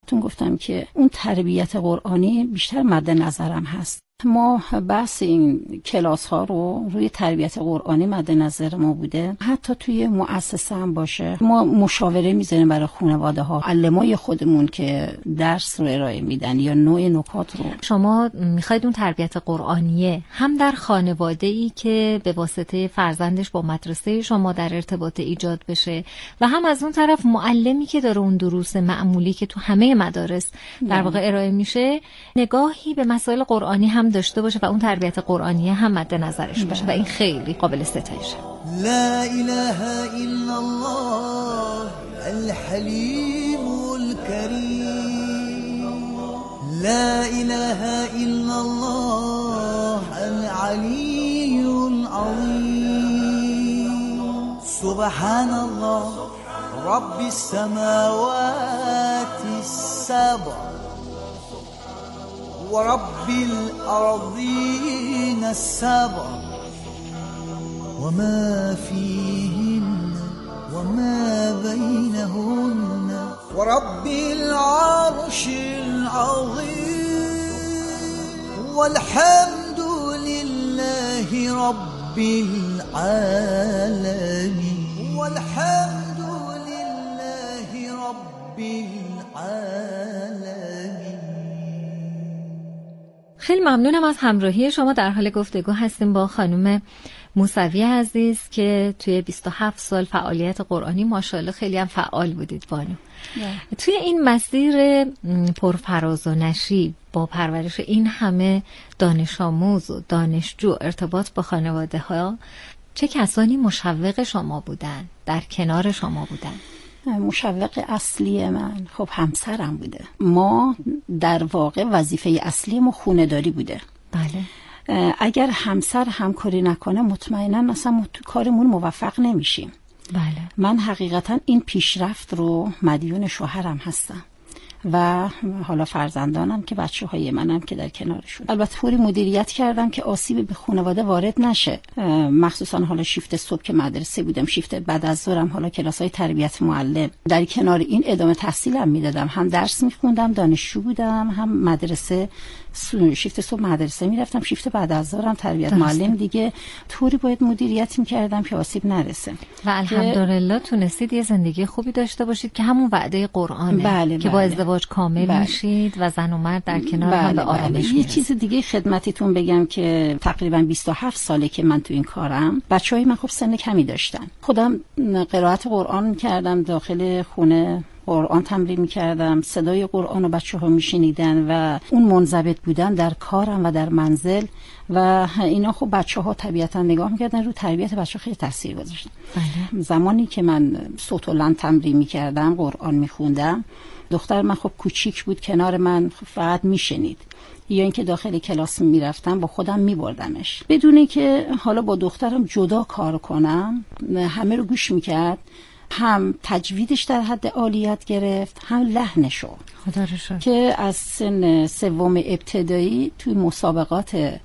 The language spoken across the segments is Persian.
تون گفتم که اون تربیت قرآنی بیشتر مد نظرم هست. ما بحث این کلاس ها رو روی تربیت قرآنی مد نظر ما بوده. حتی توی مؤسسه هم باشه ما مشاوره میذاریم برای خانواده ها، علمای خودمون که درس رو ارائه میدن یا نوع نکات رو. شما میخواید اون تربیت قرآنیه هم در خانواده ای که به واسطه فرزندش با مدرسه شما در ارتباط ایجاد بشه و هم از اون طرف معلمی که داره اون دروس معمولی که تو همه مدارس در واقع ارائه میشه نگاهی به مسائل قرآنی هم داشته باشه و اون تربیت قرآنیه هم مد نظرش باشه و این خیلی قابل ستایشه. لا اله الا الله الحلیم الكریم، لا اله الا الله العلی العظیم، سبحان الله رب السماوات السبع ورب الأرضين السبع وما فيهن وما بينهن ورب العرش العظيم والحمد لله رب العالمين والحمد لله رب العالمين. خیلی ممنونم از همراهی شما. در حال گفتگو هستیم با خانم موسوی عزیز که توی 27 سال فعالیت قرآنی ماشاءالله خیلی هم فعال بودید بانو. توی این مسیر پرفراز و نشیب با پرورش این همه دانش آموز و دانشجو، ارتباط با خانواده ها، چه کسانی مشوق شما بودن، در کنار شما بودن؟ مشوق اصلی من خب همسرم بوده. ما در واقع وظیفه اصلی ما خونه‌داری بوده. بله. اگر همسر همکاری نکنه مطمئنا مثلا ما تو کارمون موفق نمیشیم. بله. من حقیقتا این پیشرفت رو مدیون شوهرم هستم و حالا فرزندانم که بچه‌های منم که در کنارشون. البته طوری مدیریت کردم که آسیب به خانواده وارد نشه، مخصوصا حالا شیفت صبح که مدرسه بودم، شیفت بعد از ظهرم حالا کلاس‌های تربیت معلم، در کنار این ادامه تحصیلم میدادم، هم درس میخوندم، دانشجو بودم، هم مدرسه، شیفت صبح مدرسه میرفتم، شیفت بعد از ظهرم تربیت معلم. دیگه طوری باید مدیریت میکردم که آسیب نرسه و الحمدلله تونستید یه زندگی خوبی داشته باشید که همون وعده قرآنه. بله، که با ازدواج کامل میشید و زن و مرد در کنار هم به آرامش یه چیز دیگه خدمتتون بگم که تقریبا 27 ساله که من تو این کارم. بچهای من خب سن کمی داشتن. خودم قرائت قرآن کردم، داخل خونه قرآن تمرین می‌کردم، صدای قرآن رو بچه‌ها میشنیدن و اون منضبط بودن در کارم و در منزل و اینا خب بچه‌ها طبیعتاً نگاه می‌کردن رو تربیت بچه‌ها خیلی تاثیر گذاشت. بله. زمانی که من صوت بلند تمرین می‌کردم، قرآن می‌خوندم، دختر من خب کوچیک بود، کنار من فقط میشنید، یا اینکه داخل کلاس میرفتم با خودم میبردمش بدون که حالا با دخترم جدا کار کنم، همه رو گوش میکرد، هم تجویدش در حد عالیت گرفت، هم لحنشو. خدا رو شکر که از سن سوم ابتدایی توی مسابقات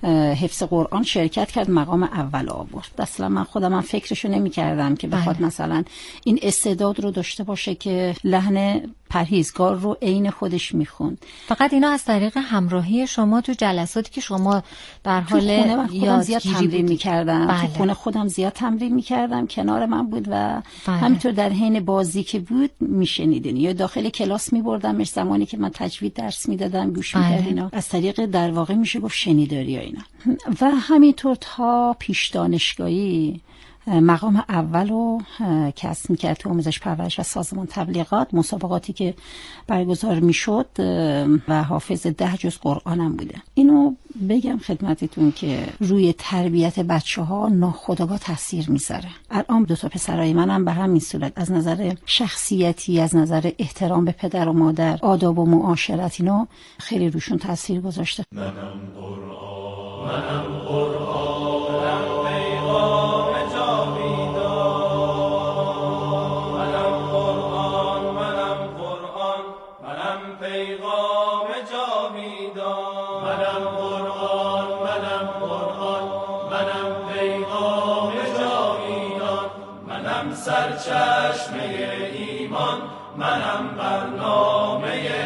حفظ قرآن شرکت کرد، مقام اول آورد. اصلا من خودم فکرشو نمی کردم که بخواد مثلا این استعداد رو داشته باشه که لحن پرهیزگار رو عین خودش میخوند. فقط اینا از طریق همراهی شما تو جلساتی که شما در حال یادگیری تمرین میکردم. تو خونه خودم زیاد تمرین میکردم، کنار من بود و همینطور در حین بازی که بود میشنیدین، یا داخل کلاس میبردمش زمانی که من تجوید درس میدادم گوش میکرد. اینا از طریق در واقع میشه گفت شنیداری اینا. و همینطور تا پیش دانشگاهی مقام اول رو کسب میکرد تو آموزش پرورش و سازمان تبلیغات. مسابقاتی که برگزار میشد و حافظ 10 جز قرآنم بوده. اینو بگم خدمتتون که روی تربیت بچه‌ها ناخودآگاه تاثیر میذاره. الان 2 پسرای منم به همین صورت از نظر شخصیتی، از نظر احترام به پدر و مادر، آداب و معاشرت، اینا خیلی روشون تاثیر گذاشته. منم قرآن پیغام جاویدان، منم قرآن پیغام جاویدان، منم پیغام جاویدان، منم سرچشمه ایمان، منم برنامه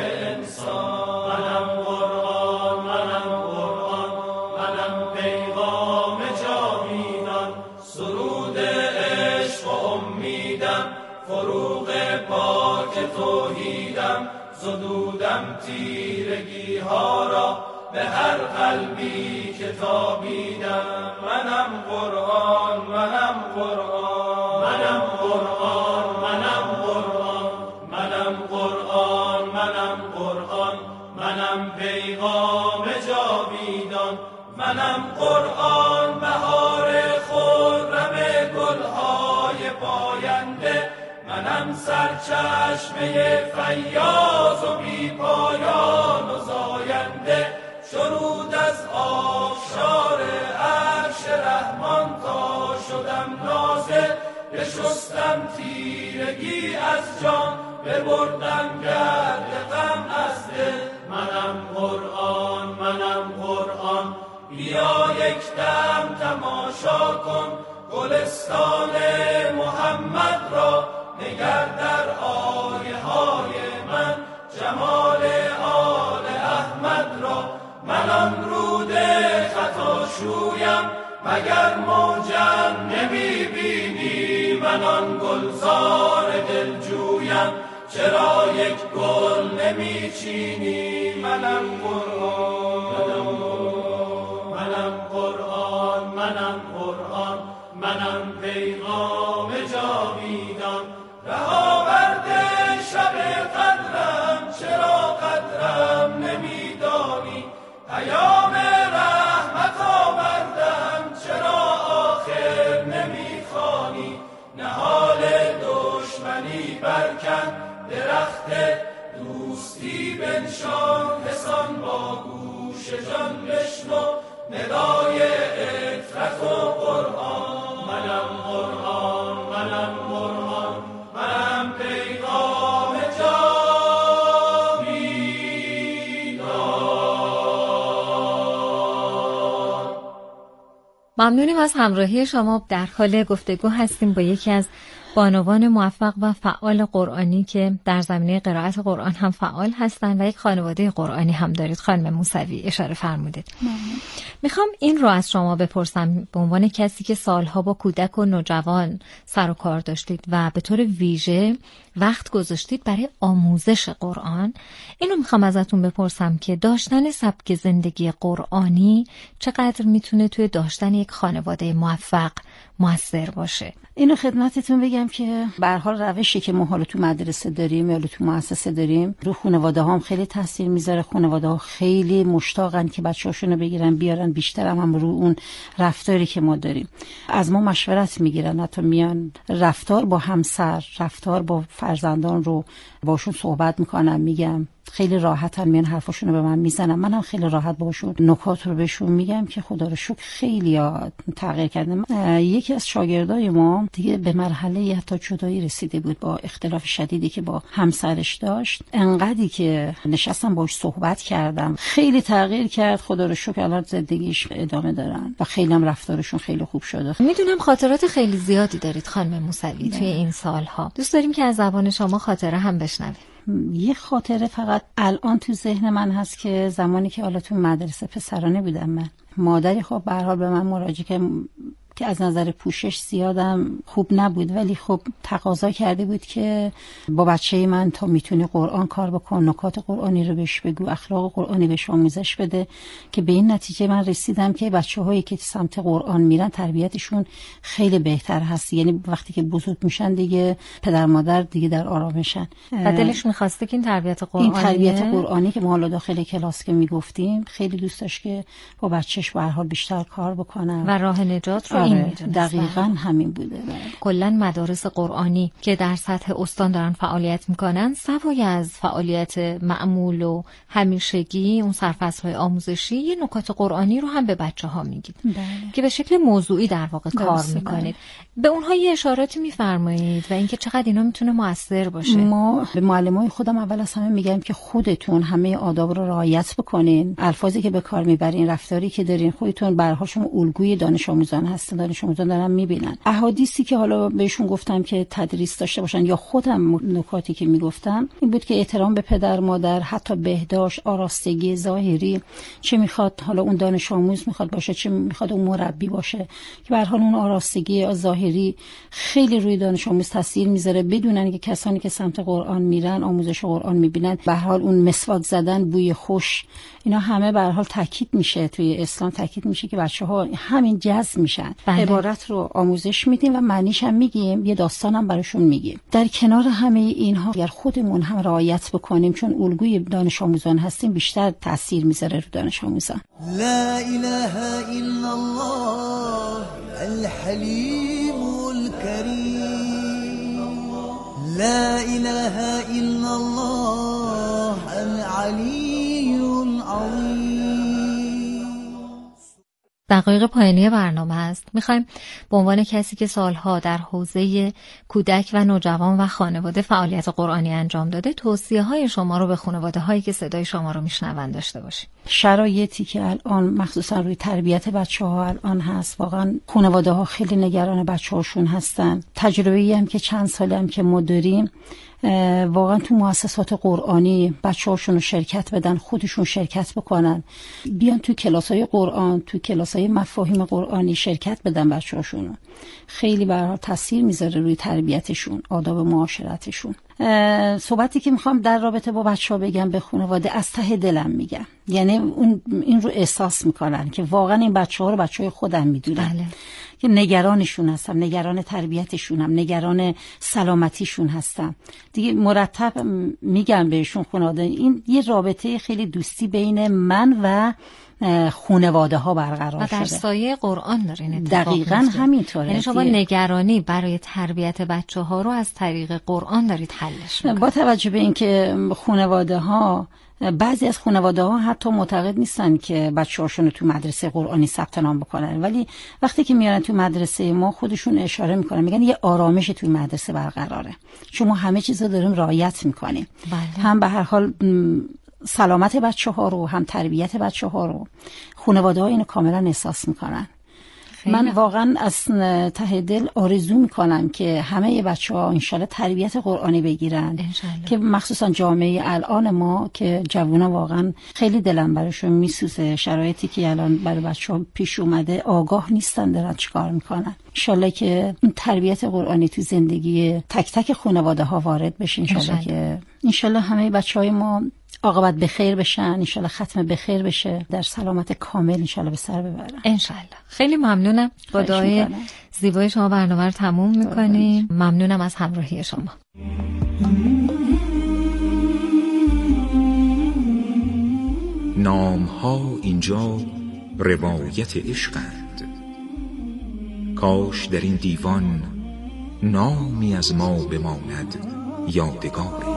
چشیدم زدودم تیرگی ها را به هر قلبی که تابیدم. منم قرآن، منم قرآن، منم قرآن، منم قرآن، منم قرآن، منم قرآن، منم پیغام جاویدان. منم قرآن، بهار خرم گلهای پاینده. منم سرچشمه فیاض و بی پایان و زاینده. شرود از آبشار عرش رحمان تا شدم نازل. بشستم تیرگی از جان، ببردم گرد غم از دل. منم قرآن، منم قرآن، بیا یک دم تماشا کن گلستان محمد را. نگر در آیه های من جمال آل احمد را. من آن رود خطاشویم مگر موجم نمی بینی؟ من آن گلزار دلجویم چرا یک گل نمی چینی؟ منم قرآن، منم قرآن، منم قرآن، منم پیغام جاویدان. رهاورده شب قدرم چرا قدرم نمیدانی؟ پیام رحمت آوردم چرا آخر نمیخوانی؟ نهال دشمنی برکن درخت دوستی بنشان. حسان با گوش جان بشنو ندای عطرت و قرآن. منم قرآن، منم قرآن، منم پیغام جاویدان. ممنونیم از همراهی شما. در حال گفتگو هستیم با یکی از بانوان موفق و فعال قرآنی که در زمینه قرائت قرآن هم فعال هستند و یک خانواده قرآنی هم دارید. خانم موسوی اشاره فرمودید. میخوام این رو از شما بپرسم به عنوان کسی که سالها با کودک و نوجوان سر و کار داشتید و به طور ویژه وقت گذاشتید برای آموزش قرآن. اینو میخوام ازتون بپرسم که داشتن سبک زندگی قرآنی چقدر میتونه توی داشتن یک خانواده موفق موثر باشه. اینو خدمتتون بگم که به هر حال روشی که ما حالا تو مدرسه داریم یا تو مؤسسه داریم رو خانواده ها هم خیلی تاثیر میذاره. خانواده ها خیلی مشتاقن که بچه‌هاشونو بگیرن بیارن، بیشتر هم رو اون رفتاری که ما داریم از ما مشورت میگیرن. حتی میان رفتار با همسر، رفتار با فرزندان رو باشون صحبت میکنن، میگم خیلی راحتن میان حرفاشونو به من میزنن. منم خیلی راحت باشون نکات رو بهشون میگم که خدا رو شکر خیلی تغییر کردم. یکی از شاگردای ما دیگه به مرحله حتی جدایی رسیده بود با اختلاف شدیدی که با همسرش داشت. انقدری که نشستم باهاش صحبت کردم خیلی تغییر کرد. خدا رو شکر الان زندگیش ادامه دارن و خیلی هم رفتارشون خیلی خوب شده. میدونم خاطرات خیلی زیادی دارید خانم موسوی توی این سالها. دوست داریم که از زبان شما خاطره هم بشنویم. یه خاطره فقط الان تو ذهن من هست که زمانی که حالا تو مدرسه پسرانه بودم، من مادری خب به هر حال به من مراجعه که از نظر پوشش زیادم خوب نبود، ولی خب تقاضا کرده بود که با بچه من تا میتونی قرآن کار بکن، نکات قرآنی رو بهش بگو، اخلاق قرآنی بهش آموزش بده، که به این نتیجه من رسیدم که بچه‌هایی که سمت قرآن میرن تربیتشون خیلی بهتر هست. یعنی وقتی که بزرگ میشن دیگه پدر مادر دیگه در آرامشن و دلش می‌خواسته که این تربیت قرآنی که ما حالا داخل کلاس که میگفتیم خیلی دوست داشت که با بچه‌ش به هر حال بیشتر کار بکنه و راه نجات رو دقیقاً همین بوده. کلاً مدارس قرآنی که در سطح استان دارن فعالیت میکنن، سوای از فعالیت معمول و همیشگی اون سرفصل‌های آموزشی، یه نکات قرآنی رو هم به بچه‌ها میگید که به شکل موضوعی در واقع کار میکنید. به اونها یه اشاراتی میفرمایید و اینکه چقدر اینا میتونه موثر باشه. ما به معلمای خودم اول از همه میگم که خودتون همه آداب رو رعایت بکنین، الفاظی که به کار میبرین، رفتاری که دارین، خودتون به هر حال شما الگوی دانش آموزان هستین. مثلا دانش آموزان دارن میبینن. احادیثی که حالا بهشون گفتم که تدریس داشته باشن یا خودم نکاتی که میگفتم این بود که احترام به پدر مادر، حتی بهداشت، آراستگی ظاهری، چه میخواد حالا اون دانش آموز میخواد باشه، چه میخواد اون مربی باشه، که به هر حال اون آراستگی ظاهری خیلی روی دانش آموز تاثیر میذاره. بدونن که کسانی که سمت قرآن میرن، آموزش قرآن میبینن، به هر حال اون مسواک زدن، بوی خوش، اینا همه به هر حال تاکید میشه توی اسلام، تاکید میشه که بچه‌ها همین جذب میشن. عبارت رو آموزش میدیم و معنیش هم میگیم، یه داستانم براشون میگیم. در کنار همه اینها اگر خودمون هم رعایت بکنیم، چون الگوی دانش آموزان هستیم، بیشتر تاثیر میذاره رو دانش آموزان. لا اله الا الله الحلیم الكریم، لا اله الا الله العلی العظیم. دقایق پایانی برنامه است. میخوایم به عنوان کسی که سالها در حوزه کودک و نوجوان و خانواده فعالیت قرآنی انجام داده، توصیه‌های شما رو به خانواده‌هایی که صدای شما رو میشنون داشته باشیم. شرایطی که الان مخصوصا روی تربیت بچه‌ها الان هست، واقعا خانواده‌ها خیلی نگران بچه‌هاشون هستن. تجربه‌ای هم که چند سالی هم که ما داریم، واقعا تو مؤسسات قرآنی بچه‌هاشون رو شرکت بدن، خودشون شرکت بکنن، بیان تو کلاس‌های قرآن، تو کلاس‌های مفاهیم قرآنی شرکت بدن بچه‌هاشون. خیلی به هر حال تاثیر میذاره روی تربیتشون، آداب معاشرتشون. صحبتی که میخوام در رابطه با بچه‌ها بگم به خانواده، از ته دلم میگم، یعنی این رو احساس میکنن که واقعا این بچه‌ها رو بچه‌های خودم میدونن. بله. که نگرانشون هستم، نگران تربیتشونم، نگران سلامتیشون هستم. دیگه مرتب میگم بهشون خانواده، این یه رابطه خیلی دوستی بین من و خانواده ها برقرار شده. و در سایه قرآن دارین دقیقاً همینطوره. یعنی شما نگرانی برای تربیت بچه ها رو از طریق قرآن دارید حلش میکنید. با توجه به اینکه خانواده ها، بعضی از خانواده ها حتی معتقد نیستن که بچه‌هاشون رو تو مدرسه قرآنی ثبت نام بکنن، ولی وقتی که میارن تو مدرسه ما خودشون اشاره میکنن، میگن یه آرامش توی مدرسه برقراره، شما همه چیز رو داریم رعایت میکنیم. بله. هم به هر حال سلامت بچه‌ها رو، هم تربیت بچه‌ها رو خانواده ها اینو کاملا احساس میکنن. من واقعا از ته دل آرزو میکنم که همه بچه‌ها انشالله تربیت قرآنی بگیرن، که مخصوصا جامعه الان ما که جوونا واقعا خیلی دلم براشون میسوزه. شرایطی که الان برای بچه‌ها پیش اومده، آگاه نیستن دارن چیکار میکنن. انشالله که این تربیت قرآنی تو زندگی تک تک خانواده ها وارد بشه. انشالله که انشالله همه بچه‌های ما عاقبت بخیر بشن، انشالله ختم بخیر بشه، در سلامت کامل انشالله به سر ببرن انشالله. خیلی ممنونم. با دعای زیبای شما برنامه رو تموم میکنیم. ممنونم از همراهی شما. نام ها اینجا روایت عشقند، کاش در این دیوان نامی از ما بماند یادگاری.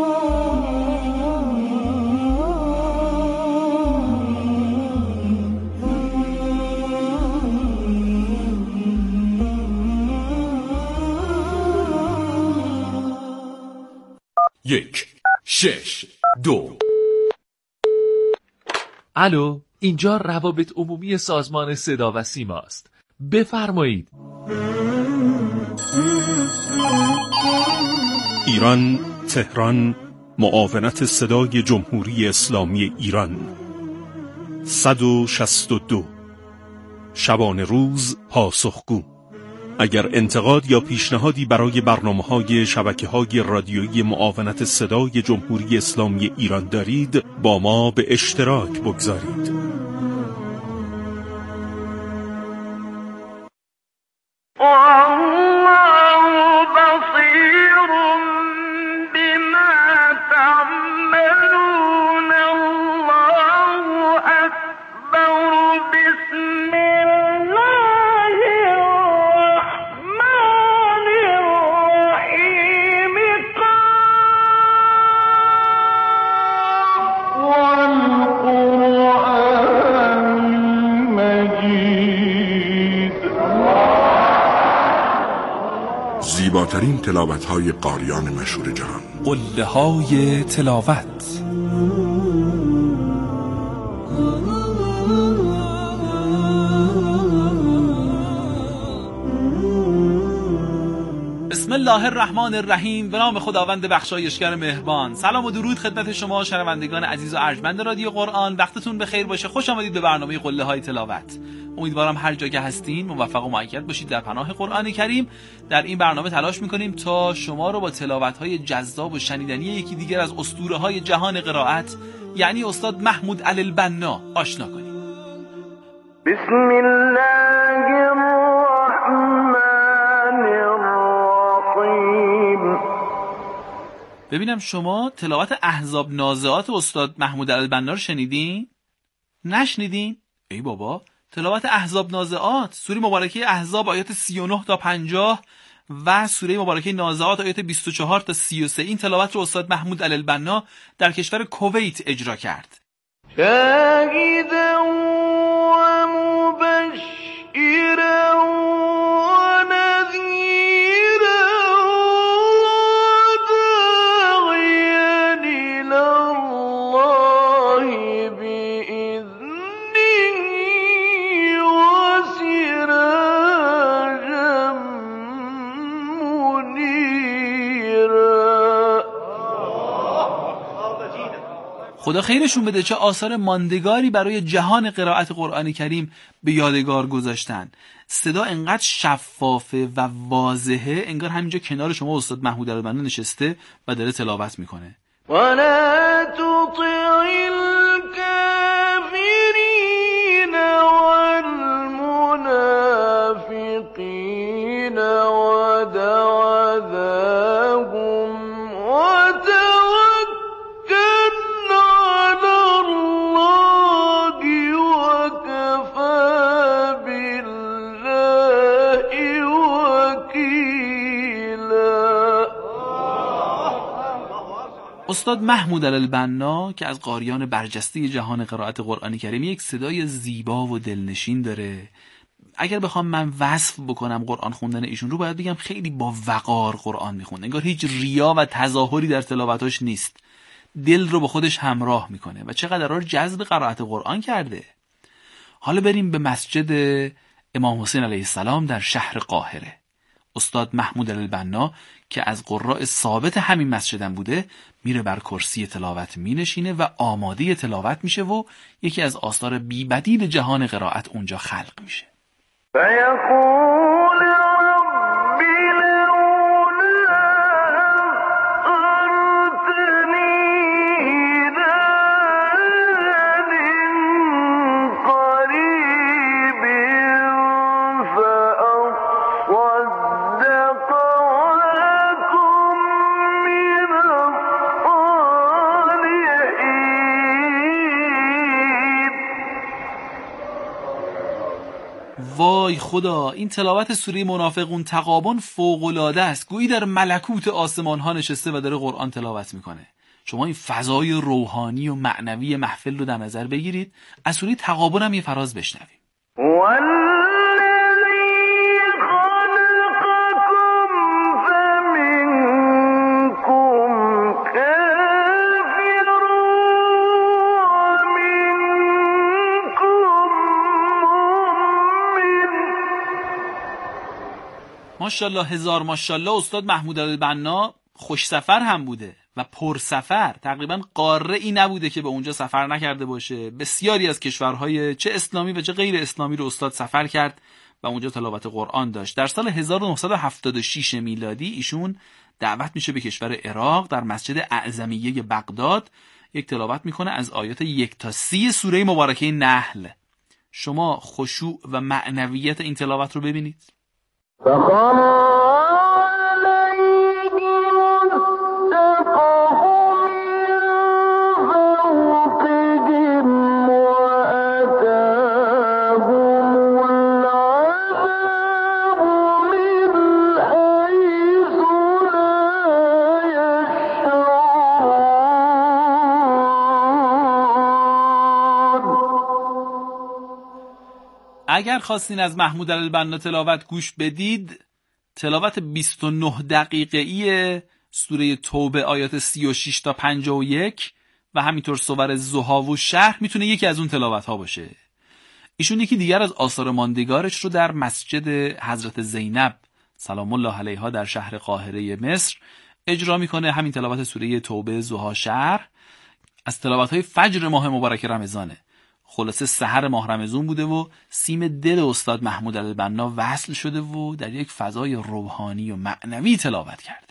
یک 6 2. الو، اینجا روابط عمومی سازمان صدا و سیما است. بفرمایید. ایران، تهران، معاونت صدای جمهوری اسلامی ایران. 162 شبانه روز پاسخگو. اگر انتقاد یا پیشنهادی برای برنامه‌های شبکه‌های رادیویی معاونت صدای جمهوری اسلامی ایران دارید، با ما به اشتراک بگذارید. زیباترین تلاوت‌های قاریان مشهور جهان، قله‌های تلاوت. الله الرحمن الرحیم. به نام خداوند بخشایشگر مهربان. سلام و درود خدمت شما شنوندگان عزیز و ارجمند رادیو قرآن. وقتتون بخیر باشه. خوش آمدید به برنامه قله های تلاوت. امیدوارم هر جا که هستین موفق و مؤید باشید در پناه قرآن کریم. در این برنامه تلاش می‌کنیم تا شما رو با تلاوت‌های جذاب و شنیدنی یکی دیگر از اسطوره‌های جهان قرائت، یعنی استاد محمود علی البنا، آشنا کنیم. بسم الله الرحمن الرحیم. ببینم شما تلاوت احزاب نازعات استاد محمود علی البنا رو شنیدین؟ نشنیدین؟ ای بابا، تلاوت احزاب نازعات، سوره مبارکه احزاب آیات 39 تا 50 و سوره مبارکه نازعات آیات 24 تا 33، این تلاوت رو استاد محمود علی البنا در کشور کویت اجرا کرد. شاهدا و مبشرا و نذیرا و داعیا الی الله بإذنه و سراجا منیرا. خدا خیرشون بده، چه آثار ماندگاری برای جهان قرائت قرآن کریم به یادگار گذاشتن. صدا انقدر شفافه و واضحه انگار همینجا کنار شما استاد محمود علی البنا نشسته و داره تلاوت میکنه. ولا تطع الكافرين والمنافقين ودع ذاهم وتوكل على الله وكفى بالله وكيلا. استاد محمود علی البنا که از قاریان برجسته جهان قرائت قرآن کریم یک صدای زیبا و دلنشین داره. اگر بخوام من وصف بکنم قرآن خوندن ایشون رو، باید بگم خیلی با وقار قرآن میخونه، انگار هیچ ریا و تظاهری در تلاوتاش نیست، دل رو با خودش همراه میکنه و چقدر رو جذب قرائت قرآن کرده. حالا بریم به مسجد امام حسین علیه السلام در شهر قاهره. استاد محمود علی البنا که از قراء ثابت همین مسجدم بوده، میره بر کرسی تلاوت مینشینه و آماده تلاوت میشه و یکی از آثار بی‌بدیل جهان قرائت اونجا خلق میشه. فيقول رب لولا أخرتني إلى أجل قريب فأصدق وأكن من الصالحين. وای خدا، این تلاوت سوره منافقون تغابن فوق‌العاده است. گویی در ملکوت آسمان ها نشسته و داره قرآن تلاوت میکنه. شما این فضای روحانی و معنوی محفل رو در نظر بگیرید. از سوره تغابن هم یه فراز بشنویم. ماشاءالله، هزار ماشاءالله. استاد محمود علی البنا خوش سفر هم بوده و پر سفر. تقریبا قاره‌ای نبوده که به اونجا سفر نکرده باشه. بسیاری از کشورهای چه اسلامی و چه غیر اسلامی رو استاد سفر کرد و اونجا تلاوت قرآن داشت. در سال 1976 میلادی ایشون دعوت میشه به کشور عراق. در مسجد اعظمیه بغداد یک تلاوت میکنه از آیات 1 تا 30 سوره مبارکه نحل. شما خشوع و معنویت این تلاوت رو ببینید. فخر عليهم السقف من فوقهم وأتاهم العذاب من حيث لا يشعرون. اگر خواستین از محمود علی البنا تلاوت گوش بدید، تلاوت 29 دقیقه‌ای سوره توبه آیات 36 تا 51 و همینطور سور ضحی و شرح میتونه یکی از اون تلاوت ها باشه. ایشون یکی دیگر از آثار ماندگارش رو در مسجد حضرت زینب سلام الله علیها در شهر قاهره مصر اجرا میکنه. همین تلاوت سوره توبه، ضحی، شرح از تلاوت‌های فجر ماه مبارک رمضانه. خلاصه سحر ماه رمضان بوده و سیم دل استاد محمود علی‌البنا وصل شده و در یک فضای روحانی و معنوی تلاوت کرده.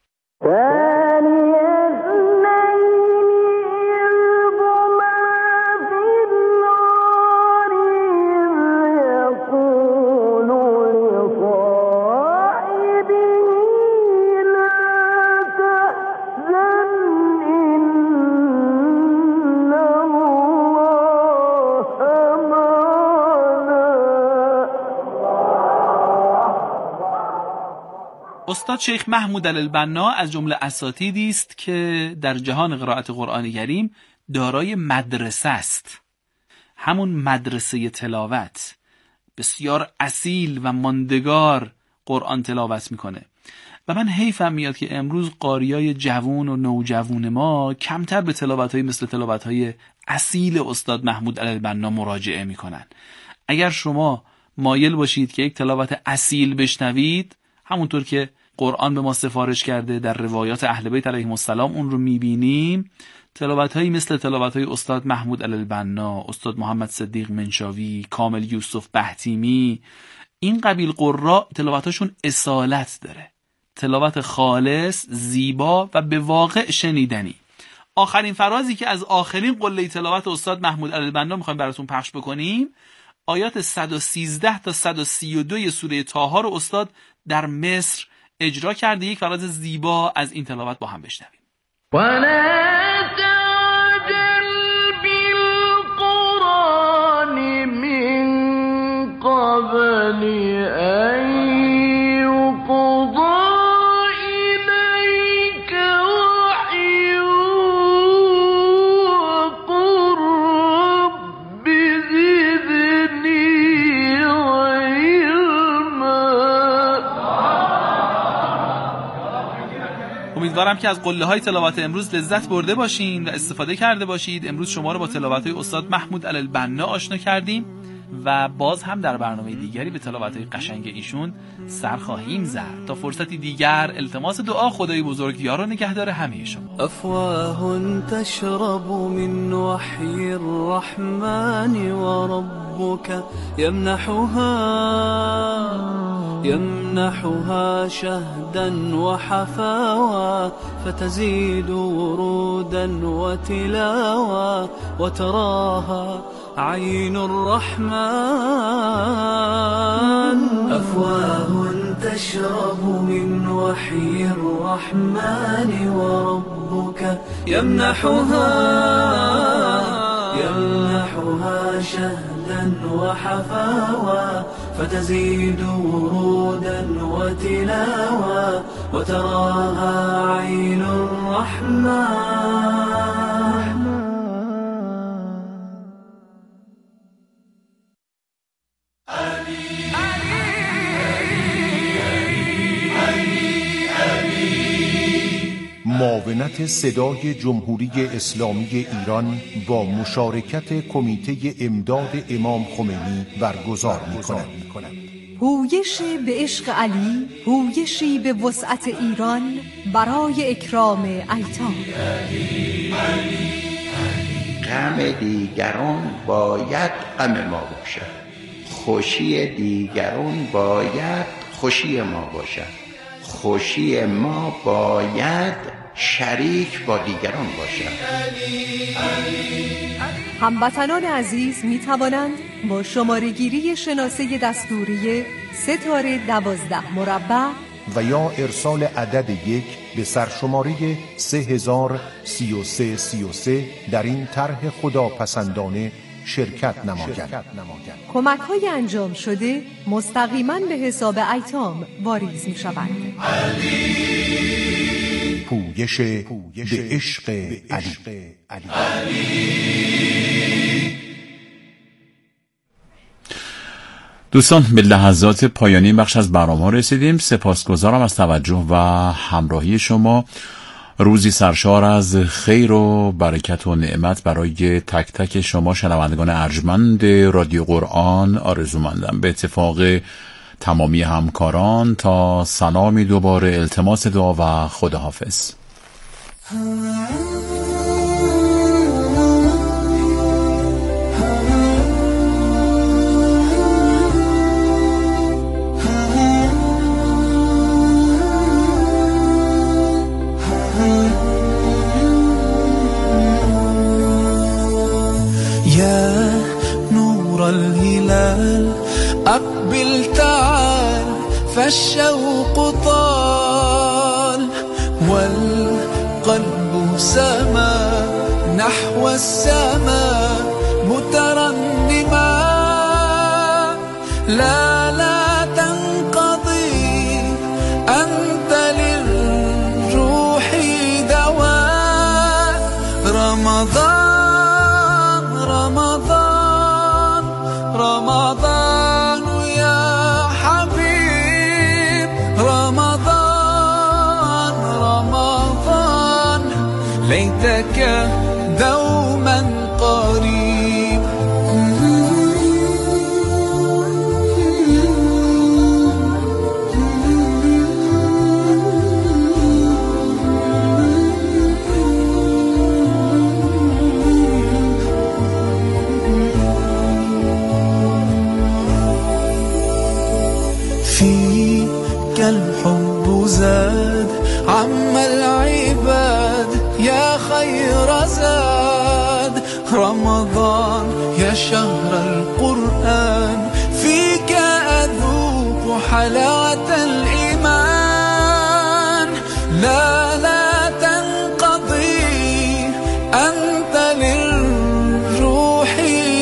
استاد شیخ محمود علی‌البنا از جمله اساتیدی است که در جهان قرائت قرآن کریم دارای مدرسه است. همون مدرسه تلاوت، بسیار اصیل و ماندگار قرآن تلاوت میکنه و من حیفم میاد که امروز قاریای جوان و نوجوان ما کمتر به تلاوت‌های مثل تلاوت‌های اصیل استاد محمود علی‌البنا مراجعه میکنن. اگر شما مایل باشید که یک تلاوت اصیل بشنوید، همونطور که قرآن به ما سفارش کرده در روایات اهل بیت علیهم السلام اون رو میبینیم، تلاوت‌هایی مثل تلاوت‌های استاد محمود علی‌البنا، استاد محمد صدیق منشاوی، کامل یوسف بهتیمی، این قبیل قراء تلاوت‌هاشون اصالت داره، تلاوت خالص، زیبا و به واقع شنیدنی. آخرین فرازی که از آخرین قله تلاوت استاد محمود علی‌البنا میخوایم براتون پخش بکنیم، آیات 113 تا 132 سوره طه رو استاد در مصر اجرا کرده. یک فراز زیبا از این تلاوت با هم بشنویم. وَلَا تَعْجَلْ بِالْقُرْآنِ مِنْ قَبْلِ أَنْ يُقْضَى إِلَيْكَ وَحْيُهُ وَقُلْ رَبِّ زِدْنِي امیدوارم که از قله های تلاوت امروز لذت برده باشین و استفاده کرده باشید. امروز شما رو با تلاوت های استاد محمود علی‌البنا آشنا کردیم و باز هم در برنامه دیگری به تلاوت های قشنگ ایشون سر خواهیم زد. تا فرصتی دیگر التماس دعا خدای بزرگ یار و نگهدار همه شما. افواه تشرب من وحی الرحمن و ربك يمنحها شهدا وحفاوى فتزيد ورودا وتلاوى وتراها عين الرحمن. أفواه تشرب من وحي الرحمن وربك يمنحها شهدا وحفاوى فتزيد ورودا وتلاوى وتراها عين الرحمن. معاونت صدای جمهوری اسلامی ایران با مشارکت کمیته امداد امام خمینی برگزار می‌کند. هویشی به عشق علی، هویشی به وسعت ایران برای اکرام ایتام. غم دیگران باید غم ما باشد، خوشی دیگران باید خوشی ما باشد، خوشی ما باید شریک با دیگران باشد. هموطنان عزیز می توانند با شماره‌گیری شناسه دستوری 3-12 و یا ارسال عدد 1 به سرشماره 303333 در این طرح خداپسندانه شرکت نمایند. کمک‌های انجام شده مستقیما به حساب ایتام واریز می‌شوند. پویش به عشق علی. دوستان، به لحظات پایانی بخش از برنامه رسیدیم. سپاسگزارم از توجه و همراهی شما. روزی سرشار از خیر و برکت و نعمت برای تک تک شما شنوندگان ارجمند رادیو قرآن آرزو مندم. به اتفاق تمامی همکاران تا سلامی دوباره، التماس دعا و خداحافظ. الهلال أقبل تعال فالشوق طال والقلب سما نحو السماء مترنما لا تنقضي أنت للروح دواء رمضان يا حبيب رمضان ليتك دوما قريب الحب زاد عم العباد يا خير زاد رمضان يا شهر القرآن فيك أذوق حلاوة الإيمان لا تنقضي أنت للروح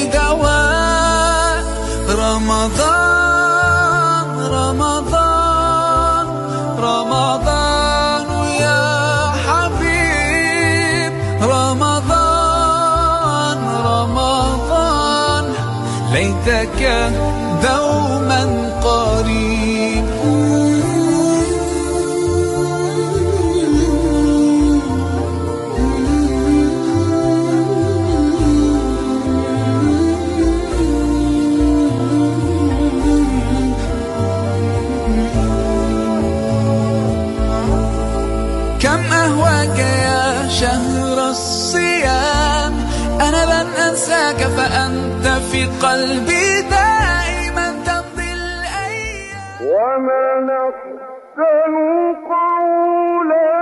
دواء رمضان يا حبيب رمضان ليتك دوما قريب كم أهواك يا شهر الصيام أنا لن أنساك فأنت في قلبي دائما تمضي الأيام ومن أحسن قولا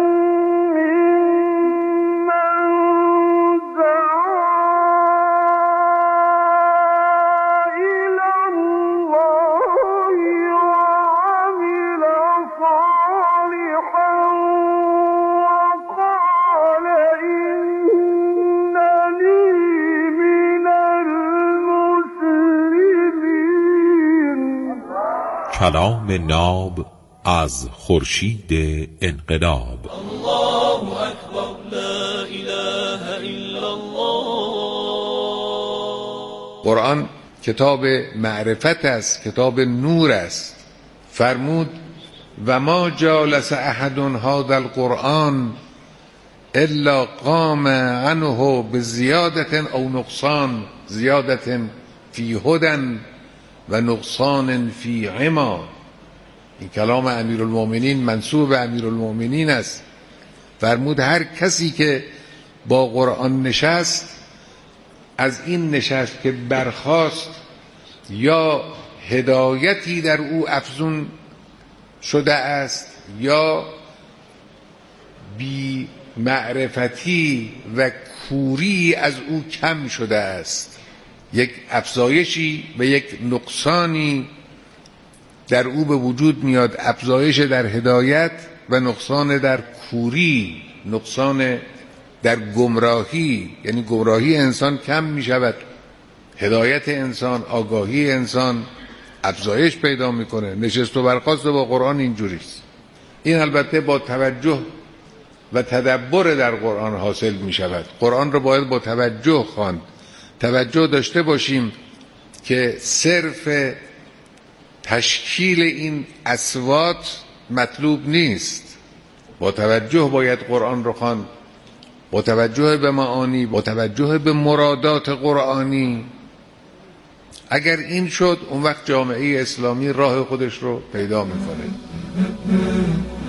کلام ناب از خورشید انقلاب. الله اکبر لا اله الا الله. قرآن کتاب معرفت است، کتاب نور است. فرمود و ما جالس احد هذا القرآن الا قام عنه بزیادة او نقصان، زیادة فی هدى و نقصان فی عما. این کلام امیرالمؤمنین منسوب به امیرالمؤمنین است. فرمود هر کسی که با قرآن نشست، از این نشست که برخاست یا هدایتی در او افزون شده است یا بی معرفتی و کوری از او کم شده است، یک افزایشی و یک نقصانی در او به وجود میاد، افزایش در هدایت و نقصان در کوری، نقصان در گمراهی، یعنی گمراهی انسان کم می شود، هدایت انسان، آگاهی انسان افزایش پیدا میکنه. نشست و برخاست با قرآن اینجوریست. این البته با توجه و تدبر در قرآن حاصل می شود. قرآن رو باید با توجه خواند. توجه داشته باشیم که صرف تشکیل این اصوات مطلوب نیست. با توجه باید قرآن رو خواند، با توجه به معانی، با توجه به مرادات قرآنی. اگر این شد اون وقت جامعه اسلامی راه خودش رو پیدا میکنه.